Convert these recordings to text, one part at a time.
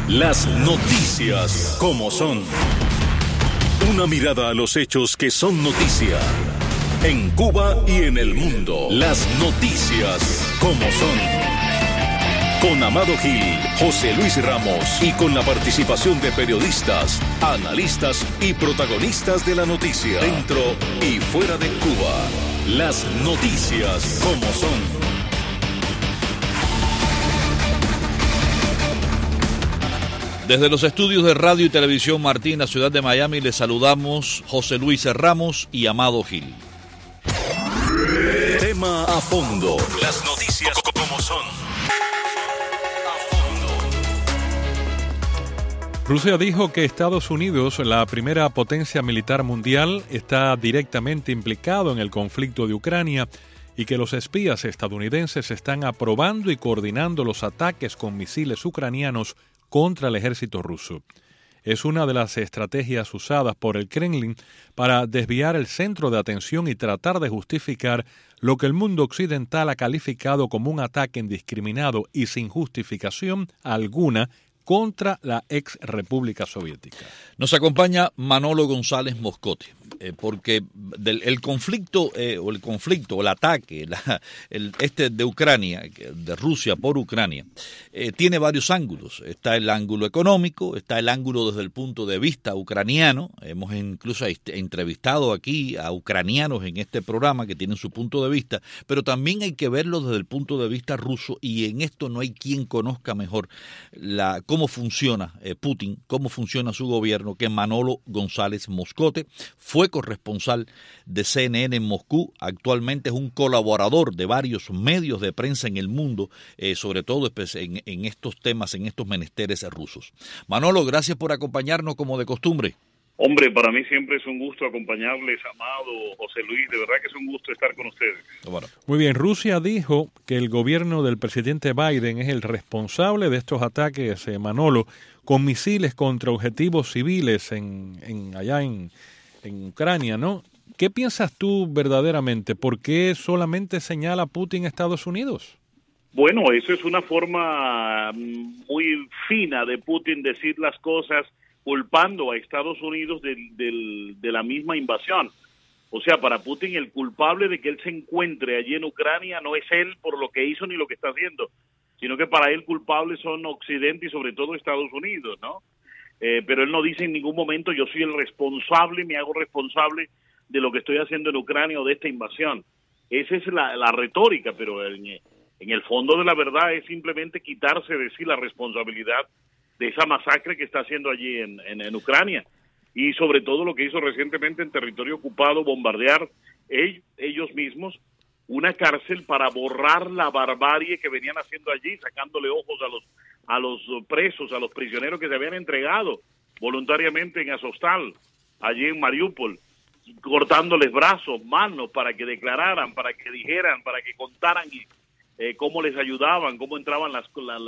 Las noticias como son. Una mirada a los hechos que son noticia. En Cuba y en el mundo. Las noticias como son. Con Amado Gil, José Luis Ramos y con la participación de periodistas, analistas y protagonistas de la noticia. Dentro y fuera de Cuba. Las noticias como son. Desde los estudios de Radio y Televisión Martín, la ciudad de Miami, les saludamos José Luis Ramos y Amado Gil. Tema a fondo. Las noticias como son. Rusia dijo que Estados Unidos, la primera potencia militar mundial, está directamente implicado en el conflicto de Ucrania y que los espías estadounidenses están aprobando y coordinando los ataques con misiles ucranianos contra el ejército ruso. Es una de las estrategias usadas por el Kremlin para desviar el centro de atención y tratar de justificar lo que el mundo occidental ha calificado como un ataque indiscriminado y sin justificación alguna contra la ex República Soviética. Nos acompaña Manolo González Moscote, porque el conflicto, el ataque de Ucrania, de Rusia por Ucrania, tiene varios ángulos. Está el ángulo económico, está el ángulo desde el punto de vista ucraniano. Hemos incluso entrevistado aquí a ucranianos en este programa que tienen su punto de vista, pero también hay que verlo desde el punto de vista ruso, y en esto no hay quien conozca mejor cómo funciona Putin, cómo funciona su gobierno, que Manolo González Moscote. Fue corresponsal de CNN en Moscú, actualmente es un colaborador de varios medios de prensa en el mundo, sobre todo en estos temas, en estos menesteres rusos. Manolo, gracias por acompañarnos como de costumbre. Hombre, para mí siempre es un gusto acompañarles, Amado, José Luis, de verdad que es un gusto estar con ustedes. Bueno. Muy bien, Rusia dijo que el gobierno del presidente Biden es el responsable de estos ataques, Manolo, con misiles contra objetivos civiles allá en Ucrania, ¿no? ¿Qué piensas tú verdaderamente? ¿Por qué solamente señala Putin a Estados Unidos? Bueno, eso es una forma muy fina de Putin decir las cosas, culpando a Estados Unidos de la misma invasión. O sea, para Putin el culpable de que él se encuentre allí en Ucrania no es él por lo que hizo ni lo que está haciendo, sino que para él culpables son Occidente y sobre todo Estados Unidos, ¿no? Pero él no dice en ningún momento yo soy el responsable, me hago responsable de lo que estoy haciendo en Ucrania o de esta invasión. Esa es la retórica, pero en el fondo de la verdad es simplemente quitarse de sí la responsabilidad de esa masacre que está haciendo allí en Ucrania, y sobre todo lo que hizo recientemente en territorio ocupado, bombardear ellos mismos una cárcel para borrar la barbarie que venían haciendo allí, sacándole ojos a los presos, a los prisioneros que se habían entregado voluntariamente en Azovstal, allí en Mariupol, cortándoles brazos, manos, para que declararan, para que dijeran, para que contaran cómo les ayudaban, cómo entraban las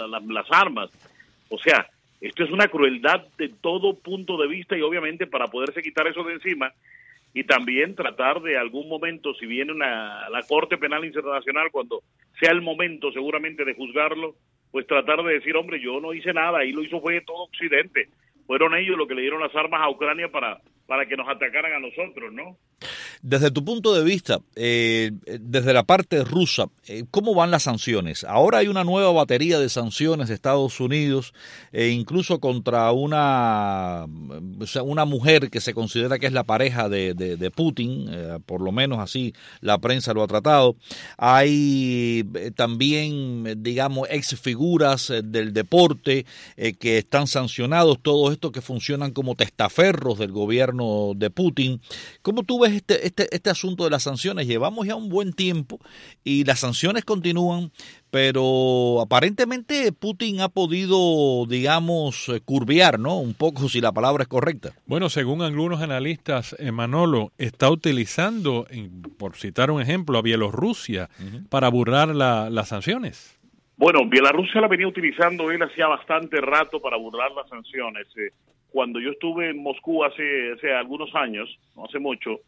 armas. O sea, esto es una crueldad de todo punto de vista, y obviamente para poderse quitar eso de encima y también tratar de algún momento, si viene la Corte Penal Internacional, cuando sea el momento seguramente de juzgarlo, pues tratar de decir, hombre, yo no hice nada, ahí lo hizo fue todo Occidente. Fueron ellos los que le dieron las armas a Ucrania para que nos atacaran a nosotros, ¿no? Desde tu punto de vista, desde la parte rusa, ¿cómo van las sanciones? Ahora hay una nueva batería de sanciones de Estados Unidos, incluso contra una mujer que se considera que es la pareja de Putin, por lo menos así la prensa lo ha tratado. Hay también, digamos, ex figuras del deporte que están sancionados, todo esto que funcionan como testaferros del gobierno de Putin. ¿Cómo tú ves este asunto de las sanciones? Llevamos ya un buen tiempo y las sanciones continúan, pero aparentemente Putin ha podido, digamos, curvear, ¿no? Un poco, si la palabra es correcta. Bueno, según algunos analistas, Manolo está utilizando, por citar un ejemplo, a Bielorrusia para burlar las sanciones. Bueno, Bielorrusia la venía utilizando él hacía bastante rato para burlar las sanciones. Cuando yo estuve en Moscú hace algunos años, no hace mucho,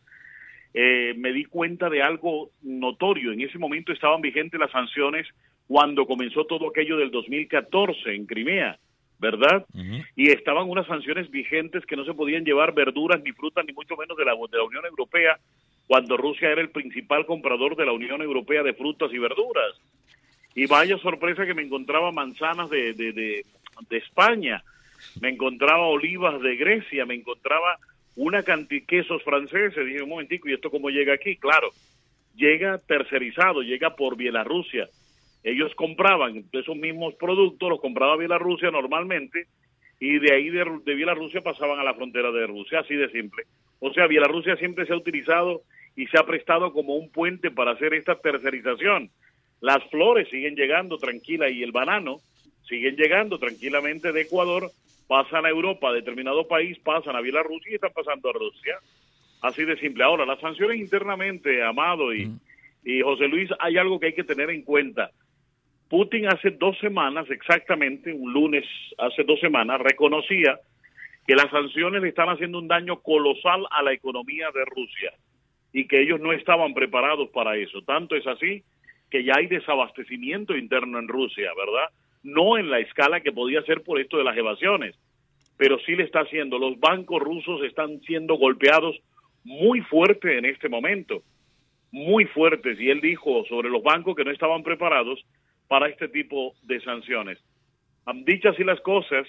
me di cuenta de algo notorio. En ese momento estaban vigentes las sanciones cuando comenzó todo aquello del 2014 en Crimea, ¿verdad? Y estaban unas sanciones vigentes que no se podían llevar verduras ni frutas, ni mucho menos de la Unión Europea, cuando Rusia era el principal comprador de la Unión Europea de frutas y verduras. Y vaya sorpresa que me encontraba manzanas de España, me encontraba olivas de Grecia, me encontraba una cantidad de quesos franceses. Dije, un momentico, ¿y esto cómo llega aquí? Claro, llega tercerizado, llega por Bielorrusia. Ellos compraban esos mismos productos, los compraba Bielorrusia normalmente, y de ahí de Bielorrusia pasaban a la frontera de Rusia, así de simple. O sea, Bielorrusia siempre se ha utilizado y se ha prestado como un puente para hacer esta tercerización. Las flores siguen llegando tranquilas y el banano siguen llegando tranquilamente de Ecuador, pasan a Europa, a determinado país, pasan a Bielorrusia y están pasando a Rusia. Así de simple. Ahora, las sanciones internamente, Amado y José Luis, hay algo que hay que tener en cuenta. Putin hace 2 semanas, exactamente, un lunes hace 2 semanas, reconocía que las sanciones le están haciendo un daño colosal a la economía de Rusia y que ellos no estaban preparados para eso. Tanto es así que ya hay desabastecimiento interno en Rusia, ¿verdad? No en la escala que podía ser por esto de las evasiones, pero sí le está haciendo. Los bancos rusos están siendo golpeados muy fuerte en este momento, muy fuertes, y él dijo sobre los bancos que no estaban preparados para este tipo de sanciones. Dichas así las cosas,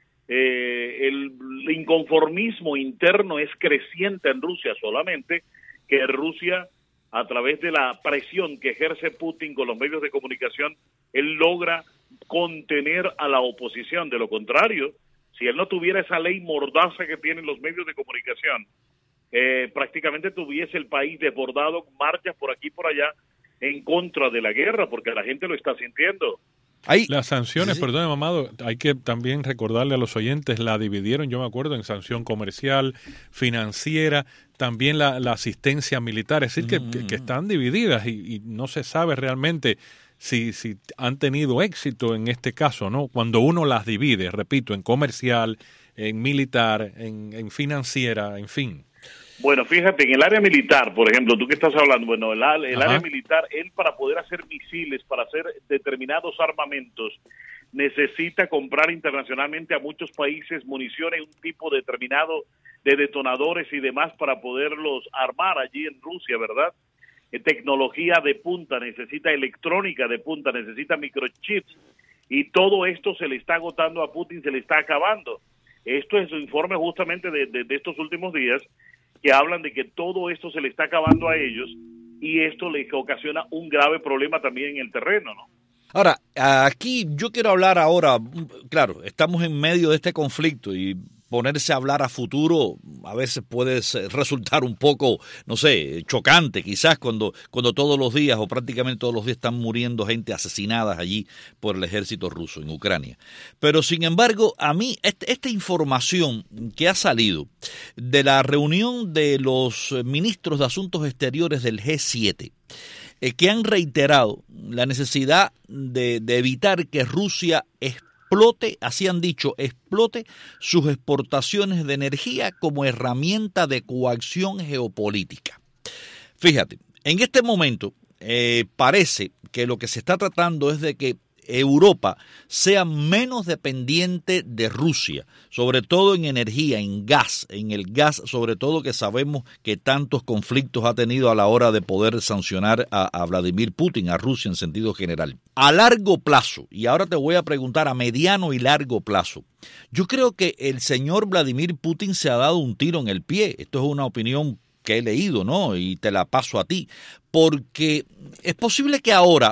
el inconformismo interno es creciente en Rusia, solamente que Rusia, a través de la presión que ejerce Putin con los medios de comunicación, él logra contener a la oposición. De lo contrario, si él no tuviera esa ley mordaza que tienen los medios de comunicación, prácticamente tuviese el país desbordado, marchas por aquí y por allá en contra de la guerra, porque la gente lo está sintiendo. Las sanciones, sí. Perdón, Amado, hay que también recordarle a los oyentes, la dividieron, yo me acuerdo, en sanción comercial, financiera, también la asistencia militar, es decir, que están divididas y no se sabe realmente si han tenido éxito en este caso, ¿no? Cuando uno las divide, repito, en comercial, en militar, en financiera, en fin. Bueno, fíjate, en el área militar, por ejemplo, tú que estás hablando, bueno, el área militar, él para poder hacer misiles, para hacer determinados armamentos, necesita comprar internacionalmente a muchos países municiones, un tipo determinado de detonadores y demás para poderlos armar allí en Rusia, ¿verdad? Tecnología de punta, necesita electrónica de punta, necesita microchips, y todo esto se le está agotando a Putin, se le está acabando. Esto es un informe justamente de estos últimos días, que hablan de que todo esto se le está acabando a ellos y esto les ocasiona un grave problema también en el terreno, ¿no? Ahora, aquí yo quiero hablar ahora, claro, estamos en medio de este conflicto y ponerse a hablar a futuro a veces puede resultar un poco, no sé, chocante, quizás cuando todos los días o prácticamente todos los días están muriendo gente asesinada allí por el ejército ruso en Ucrania. Pero sin embargo, a mí esta información que ha salido de la reunión de los ministros de Asuntos Exteriores del G7, que han reiterado la necesidad de evitar que Rusia explote, así han dicho, explote sus exportaciones de energía como herramienta de coacción geopolítica. Fíjate, en este momento parece que lo que se está tratando es de que Europa sea menos dependiente de Rusia, sobre todo en energía, en el gas, sobre todo que sabemos que tantos conflictos ha tenido a la hora de poder sancionar a Vladimir Putin, a Rusia en sentido general. A largo plazo, y ahora te voy a preguntar a mediano y largo plazo, yo creo que el señor Vladimir Putin se ha dado un tiro en el pie. Esto es una opinión que he leído, ¿no? Y te la paso a ti, porque es posible que ahora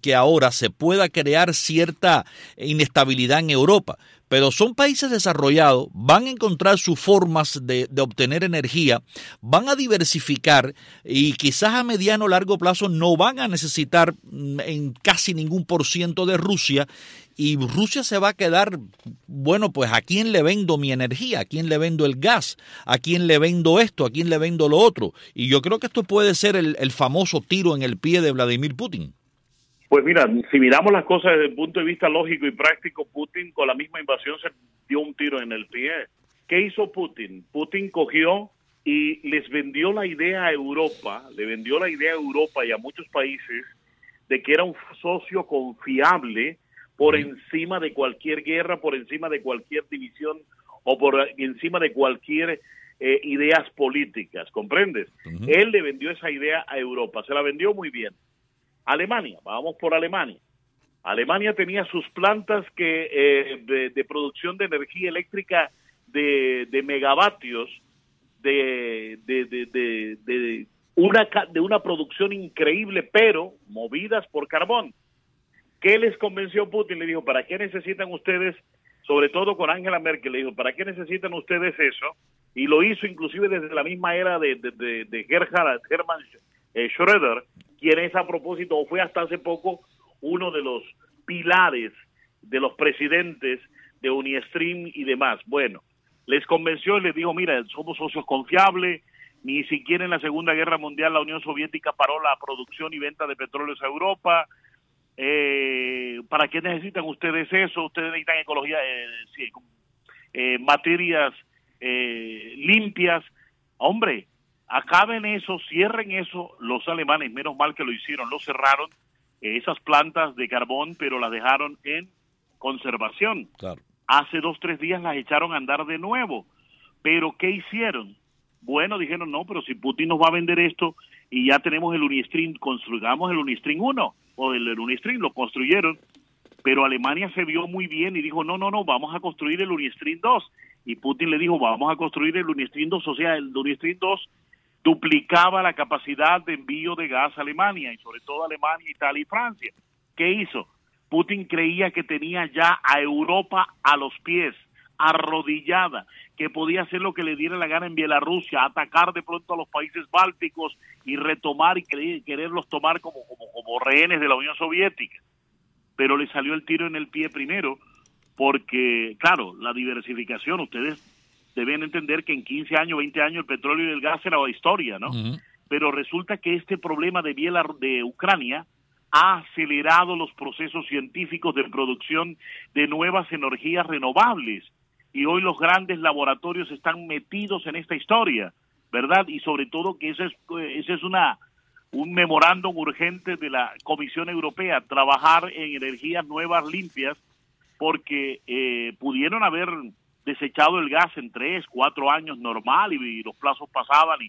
se pueda crear cierta inestabilidad en Europa, pero son países desarrollados, van a encontrar sus formas de obtener energía, van a diversificar y quizás a mediano o largo plazo no van a necesitar en casi ningún % de Rusia, y Rusia se va a quedar, bueno, pues ¿a quién le vendo mi energía? ¿A quién le vendo el gas? ¿A quién le vendo esto? ¿A quién le vendo lo otro? Y yo creo que esto puede ser el famoso tiro en el pie de Vladimir Putin. Pues mira, si miramos las cosas desde el punto de vista lógico y práctico, Putin con la misma invasión se dio un tiro en el pie. ¿Qué hizo Putin? Putin cogió y les vendió la idea a Europa, y a muchos países de que era un socio confiable por encima de cualquier guerra, por encima de cualquier división o por encima de cualquier ideas políticas, ¿comprendes? Él le vendió esa idea a Europa, se la vendió muy bien. Alemania, vamos por Alemania. Alemania tenía sus plantas de producción de energía eléctrica de megavatios, de una producción increíble, pero movidas por carbón. ¿Qué les convenció Putin? Le dijo, ¿para qué necesitan ustedes, sobre todo con Angela Merkel, le dijo, ¿para qué necesitan ustedes eso? Y lo hizo inclusive desde la misma era de Hermann Schröder, quien es a propósito, o fue hasta hace poco, uno de los pilares de los presidentes de Unistream y demás. Bueno, les convenció y les dijo, mira, somos socios confiables, ni siquiera en la Segunda Guerra Mundial la Unión Soviética paró la producción y venta de petróleos a Europa. ¿Para qué necesitan ustedes eso? Ustedes necesitan ecología, materias limpias. Hombre, acaben eso, cierren eso. Los alemanes, menos mal que lo hicieron, lo cerraron, esas plantas de carbón, pero las dejaron en conservación. Claro. Hace 2-3 días las echaron a andar de nuevo. ¿Pero qué hicieron? Bueno, dijeron, no, pero si Putin nos va a vender esto y ya tenemos el Unistream, construyamos el Unistream 1 o el Unistream, lo construyeron, pero Alemania se vio muy bien y dijo, no, vamos a construir el Unistream 2. Y Putin le dijo, vamos a construir el Unistream 2, o sea, el Unistream 2 duplicaba la capacidad de envío de gas a Alemania, y sobre todo Alemania, Italia y Francia. ¿Qué hizo? Putin creía que tenía ya a Europa a los pies, arrodillada, que podía hacer lo que le diera la gana en Bielorrusia, atacar de pronto a los países bálticos y retomar y quererlos tomar como rehenes de la Unión Soviética. Pero le salió el tiro en el pie primero, porque, claro, la diversificación, ustedes deben entender que en 15 años, 20 años el petróleo y el gas era historia, ¿no? Pero resulta que este problema de Ucrania ha acelerado los procesos científicos de producción de nuevas energías renovables, y hoy los grandes laboratorios están metidos en esta historia, ¿verdad? Y sobre todo que ese es un memorándum urgente de la Comisión Europea, trabajar en energías nuevas, limpias, porque pudieron haber desechado el gas en 3-4 años normal y los plazos pasaban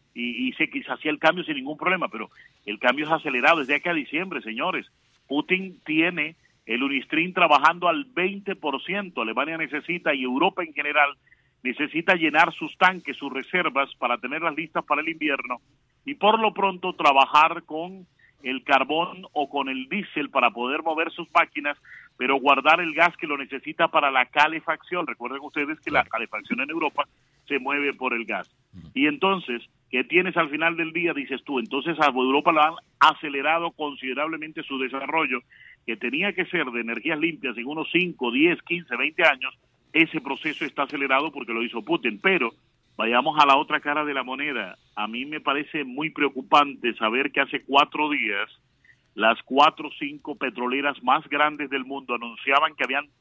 y se hacía el cambio sin ningún problema, pero el cambio es acelerado desde aquí a diciembre, señores. Putin tiene el Unistream trabajando al 20%, Alemania necesita, y Europa en general, necesita llenar sus tanques, sus reservas, para tenerlas listas para el invierno, y por lo pronto trabajar con el carbón o con el diésel para poder mover sus máquinas, pero guardar el gas que lo necesita para la calefacción. Recuerden ustedes que la calefacción en Europa se mueve por el gas. Y entonces, ¿qué tienes al final del día? Dices tú, entonces a Europa lo han acelerado considerablemente su desarrollo, que tenía que ser de energías limpias en unos 5, 10, 15, 20 años. Ese proceso está acelerado porque lo hizo Putin. Pero vayamos a la otra cara de la moneda. A mí me parece muy preocupante saber que hace 4 días las 4 o 5 petroleras más grandes del mundo anunciaban que habían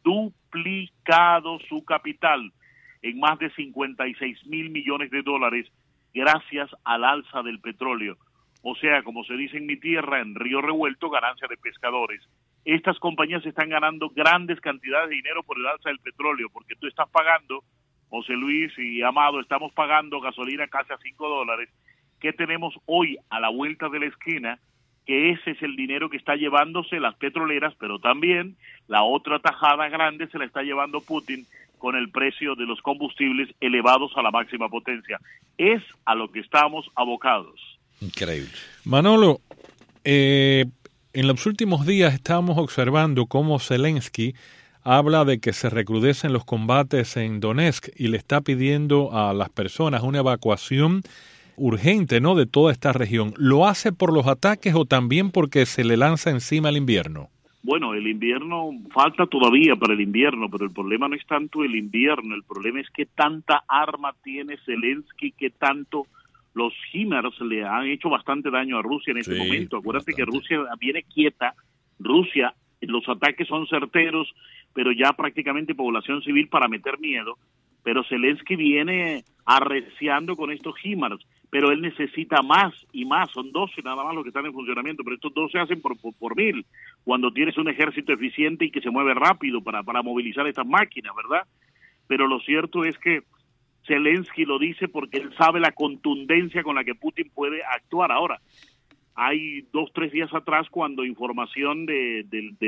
duplicado su capital en más de 56,000 millones de dólares gracias al alza del petróleo. O sea, como se dice en mi tierra, en río revuelto, ganancia de pescadores. Estas compañías están ganando grandes cantidades de dinero por el alza del petróleo, porque tú estás pagando, José Luis y Amado, estamos pagando gasolina casi a $5. ¿Qué tenemos hoy a la vuelta de la esquina? Que ese es el dinero que está llevándose las petroleras, pero también la otra tajada grande se la está llevando Putin con el precio de los combustibles elevados a la máxima potencia. Es a lo que estamos abocados. Increíble. Manolo, en los últimos días estamos observando cómo Zelensky habla de que se recrudecen los combates en Donetsk y le está pidiendo a las personas una evacuación urgente, ¿no?, de toda esta región. ¿Lo hace por los ataques o también porque se le lanza encima el invierno? Bueno, el invierno, falta todavía para el invierno, pero el problema no es tanto el invierno, el problema es que tanta arma tiene Zelensky, que tanto los HIMARS le han hecho bastante daño a Rusia en este momento. Acuérdate que Rusia viene quieta, Rusia, los ataques son certeros, pero ya prácticamente población civil para meter miedo, pero Zelensky viene arreciando con estos HIMARS. pero él necesita más y más. Son 12 nada más los que están en funcionamiento, pero estos 12 se hacen por 1000, cuando tienes un ejército eficiente y que se mueve rápido para movilizar estas máquinas, ¿verdad? Pero lo cierto es que Zelensky lo dice porque él sabe la contundencia con la que Putin puede actuar. Ahora, hay 2-3 días atrás, cuando información del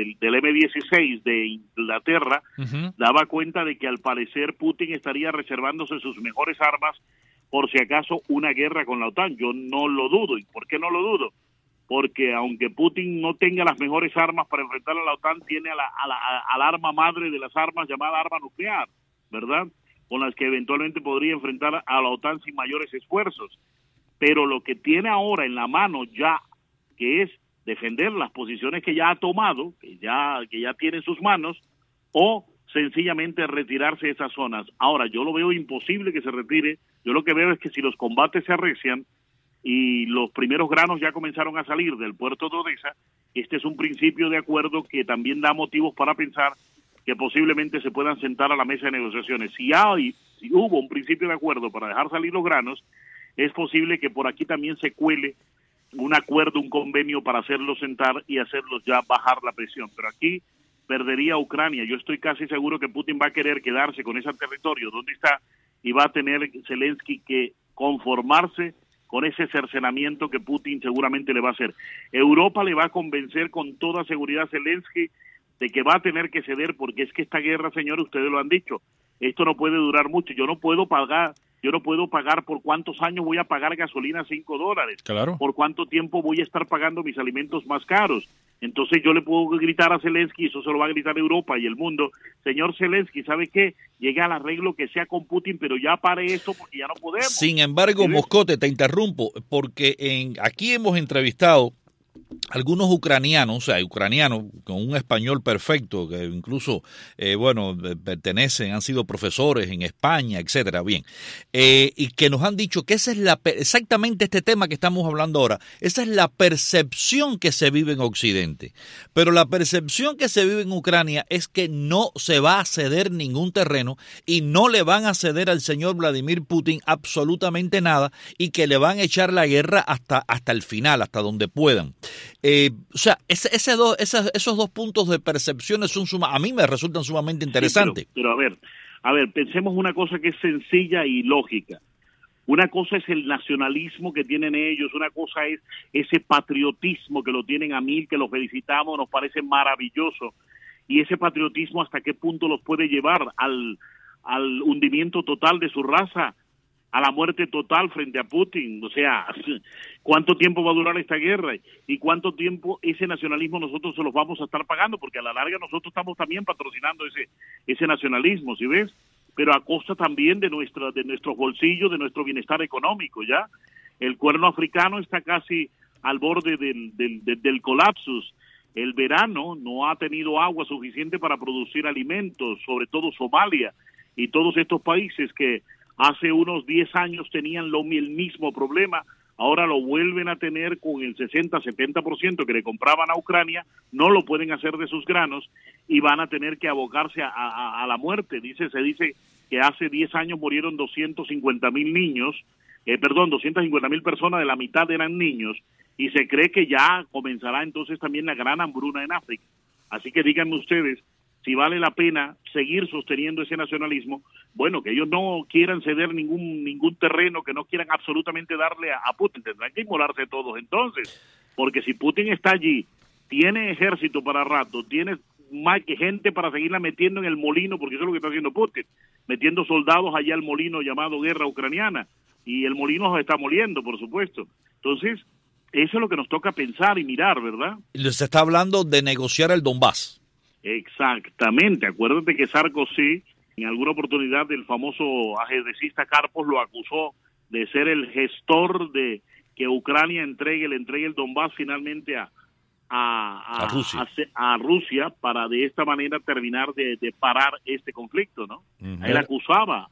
M16 de Inglaterra daba cuenta de que al parecer Putin estaría reservándose sus mejores armas por si acaso una guerra con la OTAN. Yo no lo dudo. ¿Y por qué no lo dudo? Porque aunque Putin no tenga las mejores armas para enfrentar a la OTAN, tiene al arma madre de las armas, llamada arma nuclear, ¿verdad? Con las que eventualmente podría enfrentar a la OTAN sin mayores esfuerzos. Pero lo que tiene ahora en la mano ya, que es defender las posiciones que ya ha tomado, que ya tiene en sus manos, o sencillamente retirarse de esas zonas. Ahora, yo lo veo imposible que se retire. Yo lo que veo es que si los combates se arrecian y los primeros granos ya comenzaron a salir del puerto de Odessa, este es un principio de acuerdo que también da motivos para pensar que posiblemente se puedan sentar a la mesa de negociaciones. Si hubo un principio de acuerdo para dejar salir los granos, es posible que por aquí también se cuele un acuerdo, un convenio para hacerlos sentar y hacerlos ya bajar la presión. Pero aquí perdería Ucrania. Yo estoy casi seguro que Putin va a querer quedarse con ese territorio donde está y va a tener Zelensky que conformarse con ese cercenamiento que Putin seguramente le va a hacer. Europa le va a convencer con toda seguridad a Zelensky de que va a tener que ceder, porque es que esta guerra, señores, ustedes lo han dicho, esto no puede durar mucho. Yo no puedo pagar por cuántos años voy a pagar gasolina $5. Claro. Por cuánto tiempo voy a estar pagando mis alimentos más caros. Entonces yo le puedo gritar a Zelensky, eso se lo va a gritar Europa y el mundo: señor Zelensky, ¿sabe qué? Llegue al arreglo que sea con Putin, pero ya pare esto porque ya no podemos. Sin embargo, Moscote, te interrumpo, porque aquí hemos entrevistado algunos ucranianos, o sea, ucranianos con un español perfecto, que incluso, han sido profesores en España, etcétera, bien, y que nos han dicho que esa es exactamente este tema que estamos hablando ahora, esa es la percepción que se vive en Occidente, pero la percepción que se vive en Ucrania es que no se va a ceder ningún terreno y no le van a ceder al señor Vladimir Putin absolutamente nada y que le van a echar la guerra hasta el final, hasta donde puedan. Esos dos puntos de percepciones a mí me resultan sumamente interesantes. Sí, pero a ver, pensemos una cosa que es sencilla y lógica. Una cosa es el nacionalismo que tienen ellos, una cosa es ese patriotismo que lo tienen a mil, que los felicitamos, nos parece maravilloso, y ese patriotismo hasta qué punto los puede llevar al hundimiento total de su raza, a la muerte total frente a Putin. O sea, ¿cuánto tiempo va a durar esta guerra? ¿Y cuánto tiempo ese nacionalismo nosotros se los vamos a estar pagando? Porque a la larga nosotros estamos también patrocinando ese nacionalismo, ¿sí ves? Pero a costa también de nuestros bolsillos, de nuestro bienestar económico, ¿ya? El cuerno africano está casi al borde del colapsus. El verano no ha tenido agua suficiente para producir alimentos, sobre todo Somalia y todos estos países que hace unos 10 años tenían el mismo problema, ahora lo vuelven a tener con el 60-70% que le compraban a Ucrania, no lo pueden hacer de sus granos y van a tener que abocarse a la muerte. Se dice que hace 10 años murieron 250,000 niños, 250,000 personas, de la mitad eran niños, y se cree que ya comenzará entonces también la gran hambruna en África. Así que díganme ustedes si vale la pena seguir sosteniendo ese nacionalismo. Bueno, que ellos no quieran ceder ningún terreno, que no quieran absolutamente darle a Putin, tendrán que inmolarse todos entonces, porque si Putin está allí, tiene ejército para rato, tiene más que gente para seguirla metiendo en el molino, porque eso es lo que está haciendo Putin, metiendo soldados allá al molino llamado guerra ucraniana, y el molino se está moliendo, por supuesto. Entonces, eso es lo que nos toca pensar y mirar, ¿verdad? Se está hablando de negociar el Donbass. Exactamente. Acuérdate que Sarkozy, en alguna oportunidad, el famoso ajedrecista Karpov lo acusó de ser el gestor de que Ucrania le entregue el Donbass finalmente a Rusia para de esta manera terminar de parar este conflicto, ¿no? Uh-huh. Él acusaba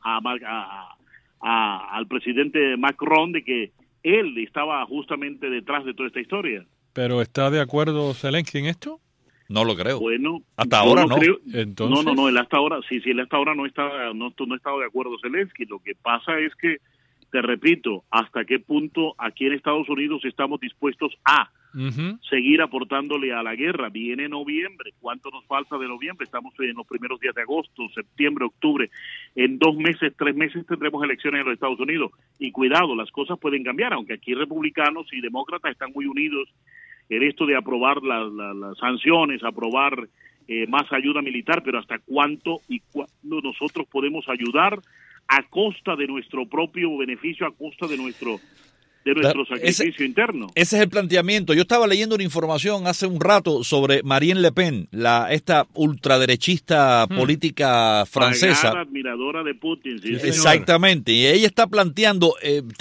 al presidente Macron de que él estaba justamente detrás de toda esta historia. ¿Pero está de acuerdo Zelensky en esto? No lo creo. Bueno, hasta ahora no. Entonces... No, él hasta ahora, sí, él hasta ahora no estaba de acuerdo Zelensky. Lo que pasa es que te repito, hasta qué punto aquí en Estados Unidos estamos dispuestos a seguir aportándole a la guerra. Viene noviembre, ¿cuánto nos falta de noviembre? Estamos en los primeros días de agosto, septiembre, octubre. En 2 meses, 3 meses tendremos elecciones en los Estados Unidos. Y cuidado, las cosas pueden cambiar, aunque aquí republicanos y demócratas están muy unidos en esto de aprobar las sanciones, aprobar más ayuda militar, pero hasta cuánto y cuándo nosotros podemos ayudar a costa de nuestro propio beneficio, a costa de nuestro sacrificio interno. Ese es el planteamiento. Yo estaba leyendo una información hace un rato sobre Marine Le Pen, esta ultraderechista política francesa. Pagada admiradora de Putin. Sí, exactamente. Y ella está planteando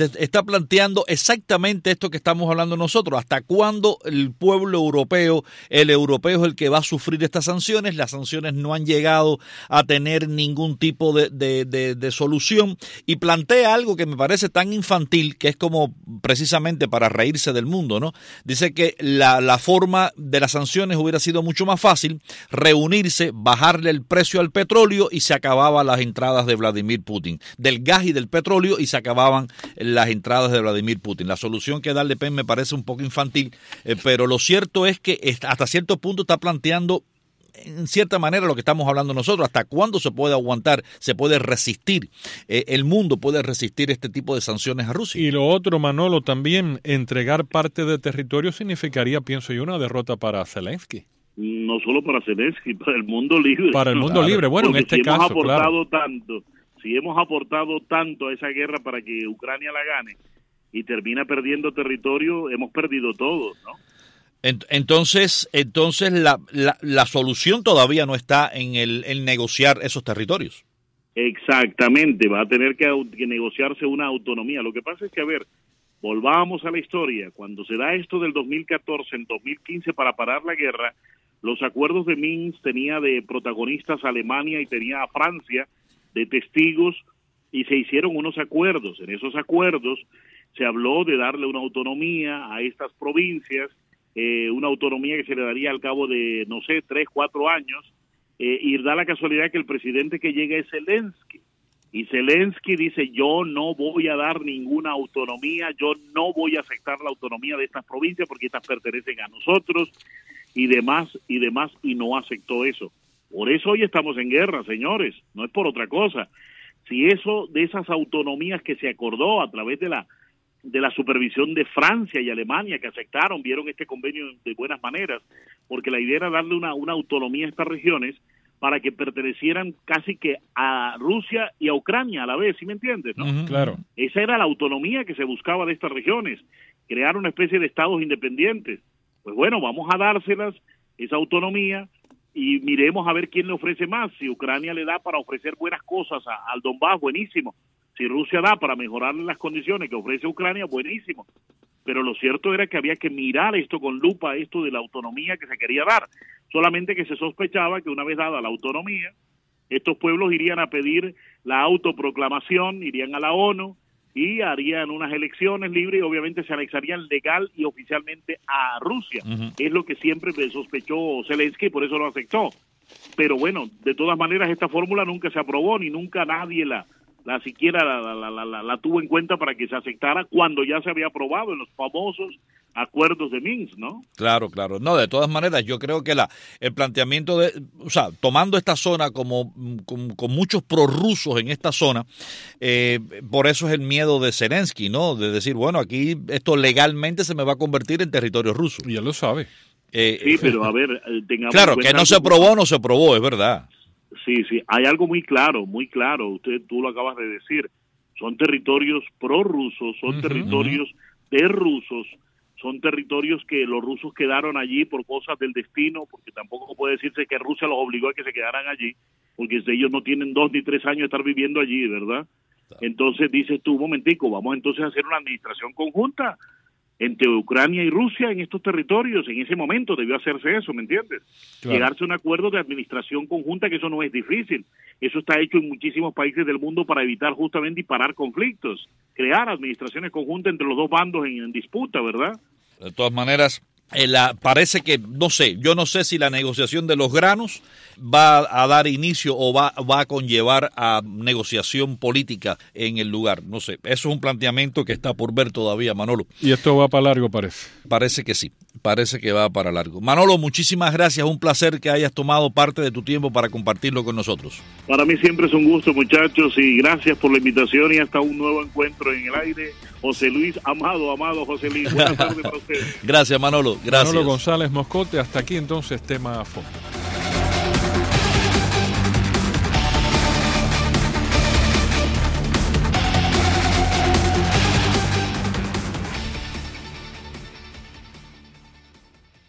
exactamente esto que estamos hablando nosotros. ¿Hasta cuándo el pueblo europeo, el europeo es el que va a sufrir estas sanciones? Las sanciones no han llegado a tener ningún tipo de solución. Y plantea algo que me parece tan infantil, que es como precisamente para reírse del mundo, ¿no? Dice que la forma de las sanciones hubiera sido mucho más fácil, reunirse, bajarle el precio al petróleo y se acababan las entradas de Vladimir Putin, del gas y del petróleo, y se acababan las entradas de Vladimir Putin. La solución que da Le Pen me parece un poco infantil, pero lo cierto es que hasta cierto punto está planteando en cierta manera lo que estamos hablando nosotros. ¿Hasta cuándo se puede aguantar, se puede resistir, el mundo puede resistir este tipo de sanciones a Rusia? Y lo otro, Manolo, también entregar parte de territorio significaría, pienso yo, una derrota para Zelensky. No solo para Zelensky, para el mundo libre. Para el mundo libre, bueno, porque en este caso, si hemos aportado tanto a esa guerra para que Ucrania la gane y termina perdiendo territorio, hemos perdido todo, ¿no? Entonces la solución todavía no está en el negociar esos territorios. Exactamente, va a tener que negociarse una autonomía. Lo que pasa es que, a ver, volvamos a la historia. Cuando se da esto del 2014, en 2015, para parar la guerra, los acuerdos de Minsk tenía de protagonistas a Alemania y tenía a Francia de testigos, y se hicieron unos acuerdos. En esos acuerdos se habló de darle una autonomía a estas provincias, una autonomía que se le daría al cabo de, 3, 4 años, y da la casualidad que el presidente que llega es Zelensky, y Zelensky dice: yo no voy a dar ninguna autonomía, yo no voy a aceptar la autonomía de estas provincias porque estas pertenecen a nosotros, y demás, y no aceptó eso. Por eso hoy estamos en guerra, señores, no es por otra cosa. Si eso de esas autonomías que se acordó a través de la supervisión de Francia y Alemania, que aceptaron, vieron este convenio de buenas maneras, porque la idea era darle una autonomía a estas regiones para que pertenecieran casi que a Rusia y a Ucrania a la vez, ¿sí me entiendes? ¿No? Claro. Esa era la autonomía que se buscaba de estas regiones, crear una especie de estados independientes. Pues bueno, vamos a dárselas, esa autonomía, y miremos a ver quién le ofrece más. Si Ucrania le da para ofrecer buenas cosas al Donbass, buenísimo. Si Rusia da para mejorar las condiciones que ofrece Ucrania, buenísimo. Pero lo cierto era que había que mirar esto con lupa, esto de la autonomía que se quería dar. Solamente que se sospechaba que una vez dada la autonomía, estos pueblos irían a pedir la autoproclamación, irían a la ONU y harían unas elecciones libres y obviamente se anexarían legal y oficialmente a Rusia. Es lo que siempre sospechó Zelensky y por eso lo aceptó. Pero bueno, de todas maneras esta fórmula nunca se aprobó, ni nunca nadie la tuvo en cuenta para que se aceptara cuando ya se había aprobado en los famosos acuerdos de Minsk, ¿no? Claro. No, de todas maneras, yo creo que el planteamiento tomando esta zona con muchos prorrusos en esta zona, por eso es el miedo de Zelensky, ¿no? De decir, bueno, aquí esto legalmente se me va a convertir en territorio ruso. Y él lo sabe. Sí, pero a ver, tengamos claro, que no se aprobó, es verdad. Sí, hay algo muy claro, tú lo acabas de decir, son territorios prorrusos, son territorios de rusos, son territorios que los rusos quedaron allí por cosas del destino, porque tampoco puede decirse que Rusia los obligó a que se quedaran allí, porque ellos no tienen 2 ni 3 años de estar viviendo allí, ¿verdad? Entonces dices tú, un momentico, vamos entonces a hacer una administración conjunta entre Ucrania y Rusia en estos territorios. En ese momento debió hacerse eso, ¿me entiendes? Claro. Llegarse a un acuerdo de administración conjunta, que eso no es difícil. Eso está hecho en muchísimos países del mundo para evitar justamente y parar conflictos. Crear administraciones conjuntas entre los dos bandos en disputa, ¿verdad? De todas maneras, Parece que, yo no sé si la negociación de los granos va a dar inicio o va a conllevar a negociación política en el lugar. No sé, eso es un planteamiento que está por ver todavía, Manolo. Y esto va para largo, parece. Parece que sí, parece que va para largo. Manolo, muchísimas gracias, un placer que hayas tomado parte de tu tiempo para compartirlo con nosotros. Para mí siempre es un gusto, muchachos, y gracias por la invitación y hasta un nuevo encuentro en el aire. José Luis, amado José Luis, buenas tardes para ustedes. Gracias, Manolo, gracias. Manolo González Moscote, hasta aquí entonces tema a fondo.